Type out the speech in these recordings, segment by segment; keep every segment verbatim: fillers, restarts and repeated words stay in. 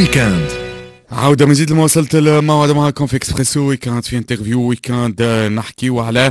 ويكاند. عودة من جديد لمواصلة الموعد معكم في اكسبريسو ويكاند، في انترفيو ويكاند نحكيو على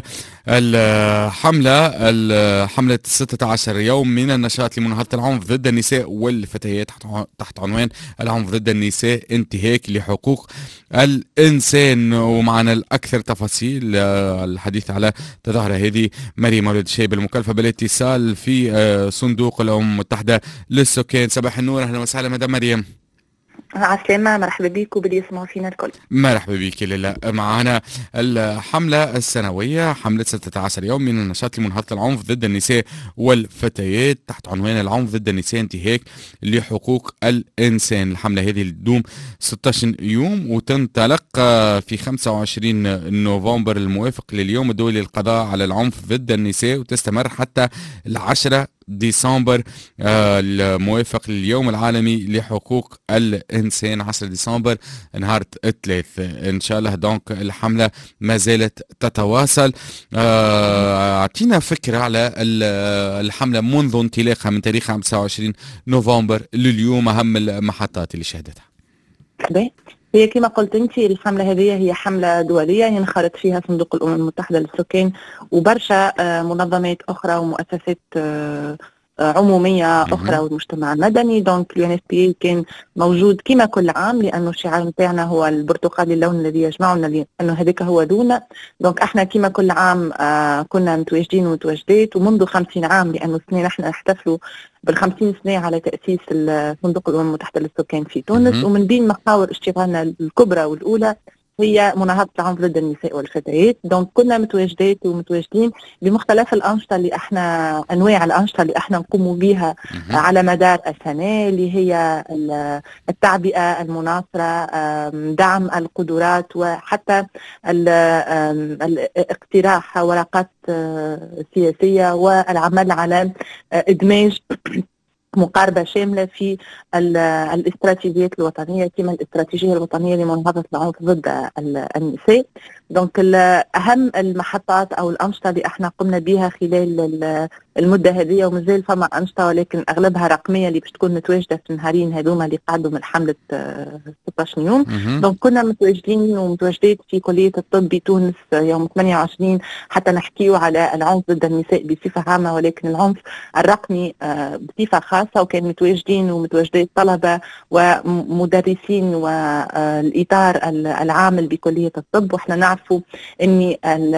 الحملة الحملة ستة عشر يوم من النشاط لمناهضة العنف ضد النساء والفتيات تحت عنوان العنف ضد النساء انتهاك لحقوق الإنسان. ومعنا الأكثر تفاصيل الحديث على تظاهرة هذه مريم مولود الشيب المكلفة بالاتصال في صندوق الأمم المتحدة للسكان. صباح النور، أهلا وسهلا مدام مريم. عسلامة، مرحبا بيك وباللي يسمعوا فينا الكل. مرحبا بك. لله معنا الحملة السنوية حملة ستة عشر يوم من النشاط لمناهضة العنف ضد النساء والفتيات تحت عنوان العنف ضد النساء انتهاك لحقوق الإنسان. الحملة هذه تدوم ستة عشر يوم وتنطلق في خمسة وعشرين نوفمبر الموافق لليوم الدولي للقضاء على العنف ضد النساء، وتستمر حتى العشرة ديسمبر آه الموافق لليوم العالمي لحقوق الإنسان عشرة ديسمبر نهار الثلاث إن شاء الله. دونك الحملة ما زالت تتواصل. أعطينا آه فكرة على الحملة منذ انطلاقها من تاريخ خمسة وعشرين نوفمبر لليوم، أهم المحطات اللي شهدتها. هي كما قلت انت الحملة هذه هي حملة دولية ينخرط فيها صندوق الأمم المتحدة للسكان وبرشا منظمات أخرى ومؤسسات عمومية أخرى والمجتمع المدني. دونك اليو ان اس بي كان موجود كما كل عام، لأنه الشعار نتاعنا هو البرتقالي اللون الذي يجمعنا، لأنه هذاك هو دونا. دونك احنا كما كل عام كنا متواجدين ومتواجدات، ومنذ خمسين عام، لأنه السنة نحن نحتفلوا بالخمسين سنة على تأسيس صندوق الأمم المتحدة للسكان في تونس. ومن بين محاور اشتغالنا الكبرى والأولى هي مناهضة العنف ضد النساء والفتيات. دونك كنا متواجدات ومتواجدين بمختلف الأنشطة اللي احنا أنواع الأنشطة اللي احنا نقوم بها على مدار السنة، اللي هي التعبئة، المناصرة، دعم القدرات، وحتى الاقتراح ورقات سياسية، والعمل على إدماج مقاربة شاملة في الاستراتيجيات الوطنية كما الاستراتيجية الوطنية لمناهضة العنف ضد النساء. دونك أهم المحطات أو الأنشطة اللي احنا قمنا بها خلال المدة هذه، ومازال فما أنشطة ولكن أغلبها رقمية اللي باش تكون متواجدة في النهارين هذوما اللي قعدوا من حملة ستة عشر يوم. دونك كنا متواجدين ومتواجدات في كلية الطب بتونس يوم ثمانية وعشرين حتى نحكيو على العنف ضد النساء بصفة عامة، ولكن العنف الرقمي بصفة خاصة. وكان متواجدين ومتواجدات طلبة ومدرسين والإطار العامل بكلية الطب. وإحنا نعرفوا أن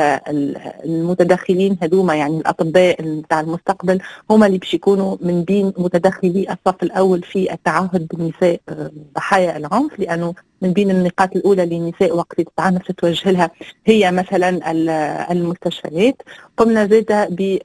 المتدخلين هذوما يعني الأطباء بتاع المستقبل هم اللي باش يكونوا من بين متدخلي الصف الأول في التعهد بالنساء ضحايا العنف، لأنه من بين النقاط الأولى للنساء وقت تتعنف تتوجه لها هي مثلا المستشفيات. قمنا زيدا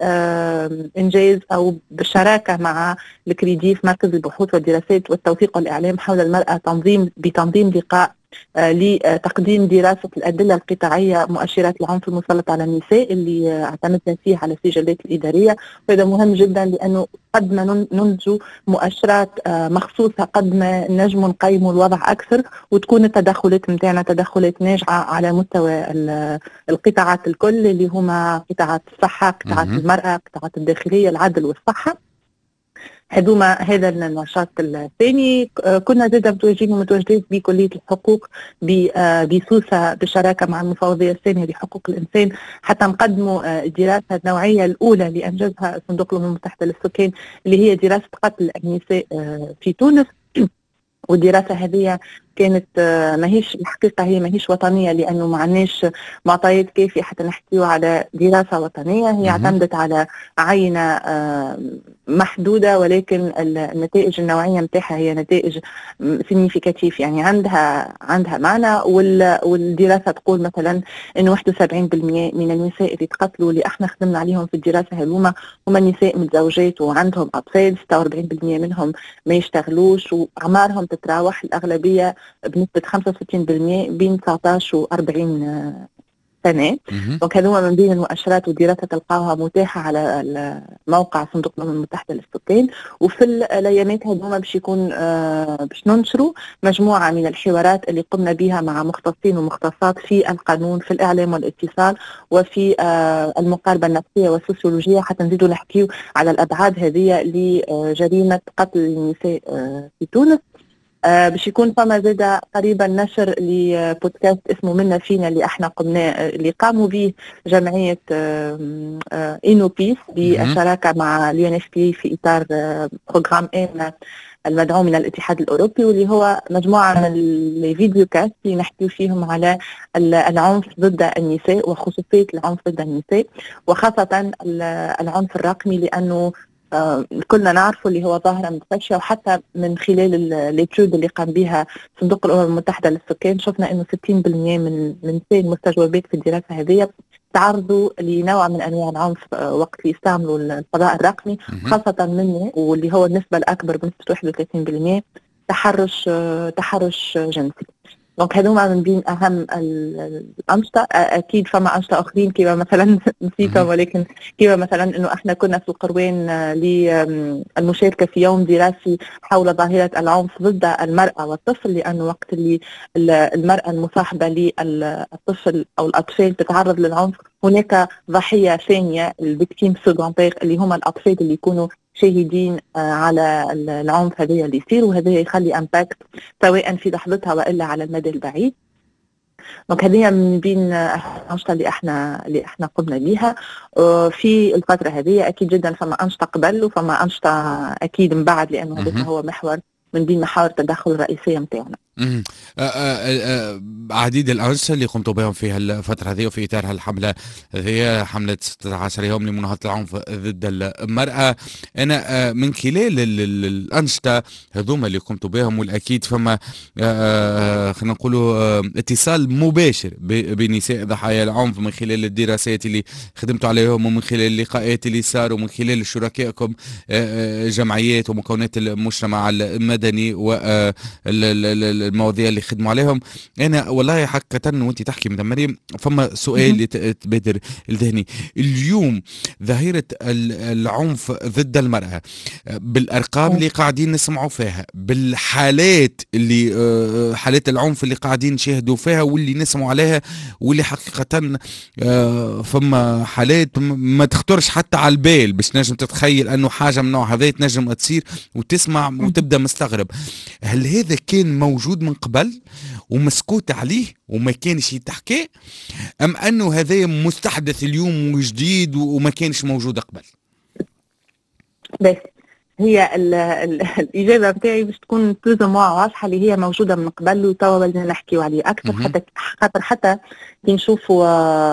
بإنجاز أو بالشراكة مع الكريديف مركز البحوث والدراسات والتوثيق والإعلام حول المرأة تنظيم بتنظيم لقاء لتقديم دراسة الأدلة القطاعية مؤشرات العنف المسلط على النساء اللي اعتمدنا فيه على السجلات الإدارية. وهذا مهم جدا لأنه قد ما ننتج مؤشرات مخصوصة قد ما نجم نقيم الوضع أكثر، وتكون التدخلات متاعنا تدخلات ناجعة على مستوى القطاعات الكل اللي هما قطاعات الصحة، قطاعات المرأة، قطاعات الداخلية، العدل والصحة. هذوما هذا النشاط الثاني. كنا زيدا متواجدين ومتواجدين بكلية الحقوق بسوسة بالشراكة مع المفوضية الثانية لحقوق الإنسان حتى نقدموا الدراسة النوعية الأولى اللي أنجزها صندوق الأمم المتحدة للسكان، اللي هي دراسة قتل النساء في تونس. والدراسة هذه كانت ماهيش الحقيقة هي ماهيش وطنية، لأنه ما عندناش معطيات كافية حتى نحكيو على دراسة وطنية. هي اعتمدت على عينة محدودة، ولكن النتائج النوعية متاعها هي نتائج سينيفيكاتيف، يعني عندها عندها معنى. والدراسة تقول مثلا إنه واحد وسبعين بالمئة من النساء اللي تقتلوا اللي احنا خدمنا عليهم في الدراسة هذوما هما نساء متزوجات وعندهم أطفال، ستة وأربعين بالمئة منهم ما يشتغلوش، وأعمارهم تتراوح الأغلبية بنسبة خمسة وستين بالمئة بين تسعطاش و أربعين سنة. دونك هذوما من بين المؤشرات والدراسة تلقاوها متاحة على موقع صندوق الأمم المتحدة للسكان. وفي الأيامات هذوما باش يكون باش ننشروا مجموعة من الحوارات اللي قمنا بها مع مختصين ومختصات في القانون، في الإعلام والاتصال، وفي المقاربة النفسية والسوسيولوجية، حتى نزيدوا نحكيو على الأبعاد هذه لجريمة قتل النساء في تونس. آه باش يكون فما زاده قريبا نشر لبودكاست اسمه منا فينا اللي احنا قمنا اللي قاموا به جمعيه آه آه إنو بيس بالشراكه مع اليو ان اف بي في اطار آه بروجرام ام المدعوم من الاتحاد الاوروبي، واللي هو مجموعه من الفيديو كاست اللي نحكي فيهم على العنف ضد النساء وخصوصيه العنف ضد النساء، وخاصه العنف الرقمي، لانه آه كلنا نعرفه اللي هو ظاهره منتشره. وحتى من خلال الاتيود اللي قام بها صندوق الامم المتحده للسكان شفنا انه ستين بالمئة من من المستجوبات في الدراسه هذه تعرضوا لنوع من انواع العنف وقت يستعملوا الفضاء الرقمي، خاصه منه واللي هو النسبه الاكبر بنسبه واحد وثلاثين بالمئة تحرش تحرش جنسي. دونك هذوما من بين اهم الانشطه. اكيد فما انشطه اخرين كما مثلا نسيتهم، ولكن كما مثلا انه احنا كنا في القروين للمشاركه في يوم دراسي حول ظاهره العنف ضد المراه والطفل، لانه وقت اللي المراه المصاحبه للطفل او الاطفال تتعرض للعنف هناك ضحيه ثانيه الفيكتيم سكوندير اللي هما الاطفال اللي يكونوا شاهدين على العنف هذا اللي يصير، وهذا يخلي امباكت سواء في لحظتها والا على المدى البعيد. دونك هذه من بين الانشطه اللي احنا اللي احنا قمنا بها في الفتره هذه. اكيد جدا فما انشطه قبل وفما انشطه اكيد من بعد، لانه هذا هو محور من بين محاور التدخل الرئيسيه نتاعنا. عديد الأنشطة اللي قمتوا بهم في الفترة هذه وفي إطار هالحملة هي حملة ستة عشر يوم لمناهضة العنف ضد المرأة. أنا من خلال الأنشطة هذوما اللي قمتوا بهم، والأكيد فما خلينا نقولوا اتصال مباشر بنساء ضحايا العنف من خلال الدراسات اللي خدمتوا عليهم ومن خلال اللقاءات اللي صاروا ومن خلال شركائكم جمعيات ومكونات المجتمع المدني و المواضيع اللي خدموا عليهم. انا والله حقيقه وانت تحكي من مريم فما سؤال يتبادر لذهني اليوم، ظاهره العنف ضد المراه بالارقام اللي قاعدين نسمعوا فيها، بالحالات اللي حالات العنف اللي قاعدين نشاهدوا فيها واللي نسمعوا عليها، واللي حقيقه فما حالات ما تخطرش حتى على البال باش نجم تتخيل انه حاجه من نوع هذا تنجم تصير وتسمع وتبدا مستغرب. هل هذا كان موجود من قبل ومسكوت عليه وما كانش يتحكي، ام انه هذا مستحدث اليوم وجديد وما كانش موجود قبل؟ بس هي ال ال الاجابه بتاعي باش تكون بلوز موا واضحه، اللي هي موجوده من قبل وتوا بدنا نحكيو عليه اكثر. حتى خاطر حتى كي نشوفوا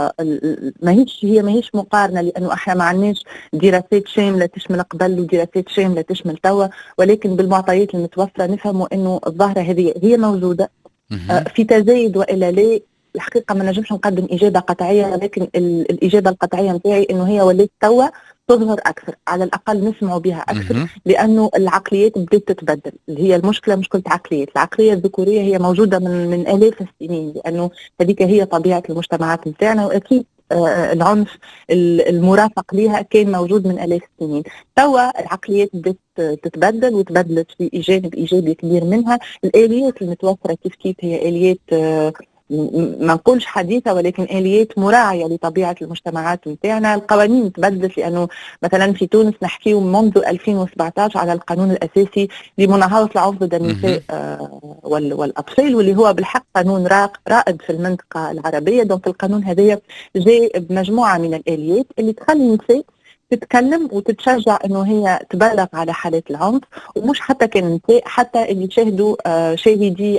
ماهيش هي ماهيش مقارنه، لانه احنا ما عندناش دراسات شامله تشمل قبل ودراسات شامله تشمل توا، ولكن بالمعطيات المتوفره نفهموا انه الظاهره هذه هي موجوده في تزايد والا لا. الحقيقه ما نجمش نقدم اجابه قطعيه، ولكن الاجابه القطعيه نتاعي انه هي ولات توا تظهر اكثر، على الاقل نسمعوا بها اكثر، لانه العقليات بدات تتبدل. اللي هي المشكله مشكله عقليات، العقليه الذكوريه هي موجوده من من الاف السنين، لانه هذيك هي طبيعه المجتمعات نتاعنا، واكيد آه العنف المرافق لها كان موجود من الاف السنين. توا العقليات بدات تتبدل وتبدلت في جانب ايجابي كبير منها. الاليات المتوفره كيف كيف هي اليات آه ما نقولش حديثة، ولكن آليات مراعية لطبيعة المجتمعات نتاعنا. القوانين تبدلت، لأنه مثلا في تونس نحكيه منذ ألفين وسبعة عشر على القانون الأساسي لمناهضة العنف ضد النساء والأطفال، واللي هو بالحق قانون رائد في المنطقة العربية. دونك القانون هذا جاء بمجموعة من الآليات اللي تخلي النساء تتكلم وتتشجع انه هي تبلغ على حالات العنف، ومش حتى كان النساء، حتى اللي شاهدوا شاهدي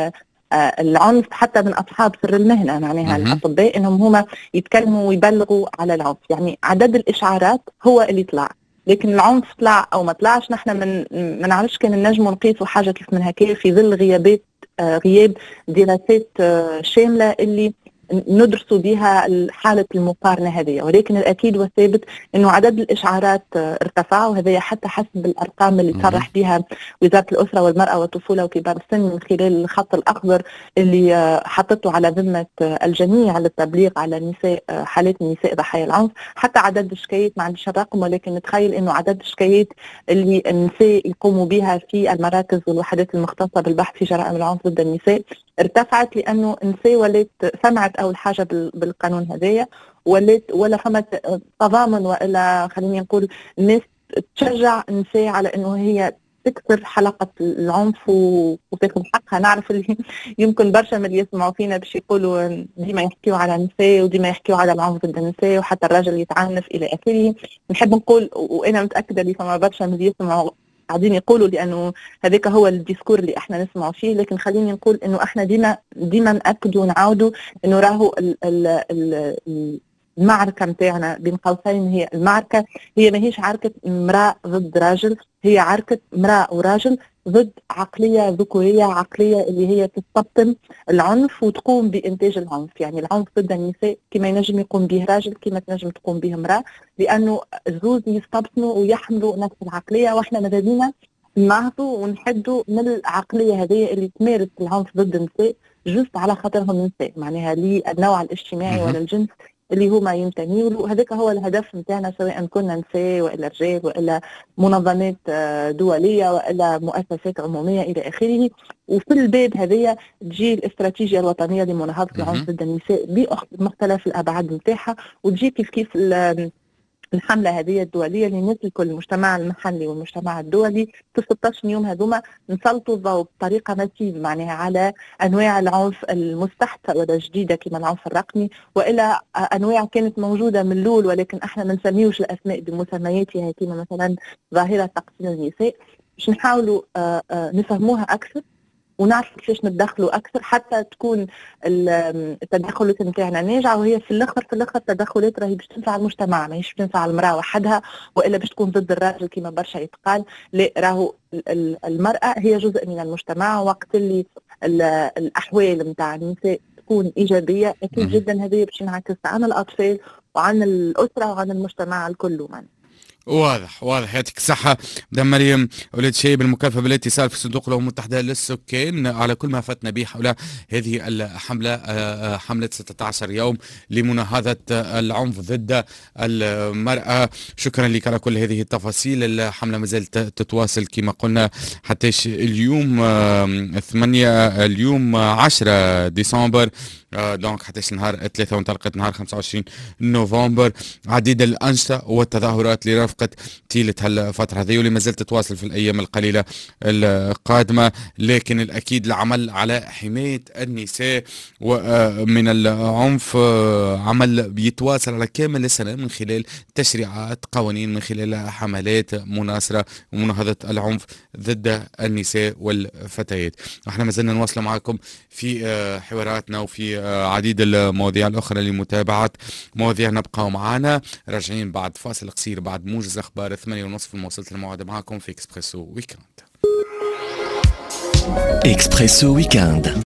العنف حتى من أصحاب سر المهنة، معناها الأطباء إنهم هما يتكلموا ويبلغوا على العنف. يعني عدد الإشعارات هو اللي طلع، لكن العنف طلع أو ما طلعش نحن من ما نعرفش كان نجموا نقيسوا حاجة كيف من هكذا في ظل غيابات آه غياب دراسات آه شاملة اللي ندرسوا بها حالة المقارنة هذه. ولكن الأكيد والثابت أنه عدد الإشعارات ارتفع، وهذا حتى حسب الأرقام اللي صرح بها وزارة الأسرة والمرأة والطفولة وكبار السن من خلال الخط الأخضر اللي حطته على ذمة الجميع للتبليغ على النساء، حالات النساء ضحايا العنف. حتى عدد الشكايات ما عنديش الرقم، ولكن نتخيل أنه عدد الشكايات اللي النساء يقوموا بها في المراكز والوحدات المختصة بالبحث في جرائم العنف ضد النساء ارتفعت، لأنه النساء ولات سمعت أول حاجة بالقانون هذايا، ولات ولا فما تضامن، وإلا خليني نقول الناس تشجع النساء على أنه هي تكسر حلقة العنف وتاخذ حقها. نعرف اللي يمكن برشا من اللي يسمعوا فينا باش يقولوا ديما يحكيوا على النساء وديما يحكيوا على العنف ضد النساء وحتى الراجل يتعنف إلى آخره. نحب نقول وأنا متأكدة اللي فما برشا من اللي يسمعوا قاعدين يقولوا لأنه هذاك هو الديسكور اللي احنا نسمعوا فيه، لكن خليني نقول إنه احنا ديما ديما نأكدوا ونعاودوا إنه راهو ال ال ال المعركة متاعنا بين قوسين هي المعركة هي ماهيش عركة امرأة ضد راجل، هي عركة امرأة وراجل ضد عقلية ذكورية، عقلية اللي هي تستبطن العنف وتقوم بإنتاج العنف. يعني العنف ضد النساء كما ينجم يقوم به راجل كما تنجم تقوم به امرأة، لأنه الزوز يستبطنوا ويحملوا نفس العقلية، واحنا ماذا نهضوا ونحدوا من العقلية هذه اللي تمارس العنف ضد النساء جست على خاطرهم نساء، معناها للنوع الاجتماعي ولا الجنس اللي هما ينتميوا له. هذاك هو الهدف نتاعنا سواء كنا نساء والا رجال والا منظمات دوليه والا مؤسسات عموميه الى اخره. وفي الباب هذه تجي الاستراتيجيه الوطنيه لمناهضه العنف ضد النساء بمختلف الابعاد نتاعها، وتجي كيف كيف الحملة هذه الدولية اللي نسلكوا المجتمع المحلي والمجتمع الدولي في ستة عشر يوم هذوما نسلطوا الضوء بطريقة ماسيف معناها على أنواع العنف المستحدثة ولا جديدة كما العنف الرقمي، وإلى أنواع كانت موجودة من الأول ولكن احنا ما نسميوش الأسماء بمسمياتها كما مثلا ظاهرة تقتيل النساء، باش نحاولوا نفهموها أكثر ونعرف كيفاش ندخلوا اكثر حتى تكون التدخلات نتاعنا ناجعه. وهي في الاخر في الاخر التدخلات راهي باش تنفع المجتمع، ماهيش باش تنفع المراه وحدها والا باش تكون ضد الراجل كما برشا يتقال. لا، راهو المراه هي جزء من المجتمع، وقت اللي الاحوال نتاع النساء تكون ايجابيه اكيد جدا هذه باش ينعكس عن الاطفال وعن الاسره وعن المجتمع الكل. من واضح واضح. يعطيك الصحة مدام مريم ولاد شايب، المكلفة بالاتصال في صندوق الأمم المتحدة للسكان على كل ما فاتنا به حول هذه الحملة، حملة ستة عشر يوم لمناهضة العنف ضد المرأة. شكرا لك على كل هذه التفاصيل. الحملة ما زالت تتواصل كما قلنا حتى اليوم ثمانية اليوم عشرة ديسمبر، دونك حتى نهار ثلاثة وانطلقت نهار خمسة وعشرين نوفمبر. عديد الأنشطة والتظاهرات لرفقة طيلة هالفترة هذه واللي ما زالت تتواصل في الأيام القليلة القادمة، لكن الأكيد العمل على حماية النساء ومن العنف عمل بيتواصل على كامل السنة من خلال تشريعات قوانين، من خلال حملات مناصرة ومناهضة العنف ضد النساء والفتيات. احنا ما زلنا نواصل معكم في حواراتنا وفي عديد المواضيع الأخرى لمتابعة مواضيع. نبقى معنا راجعين بعد فاصل قصير بعد موجز أخبار الثمانية ونصف المواصلة الموعدة معكم في إكسبريسو ويكاند. إكسبريسو ويكاند.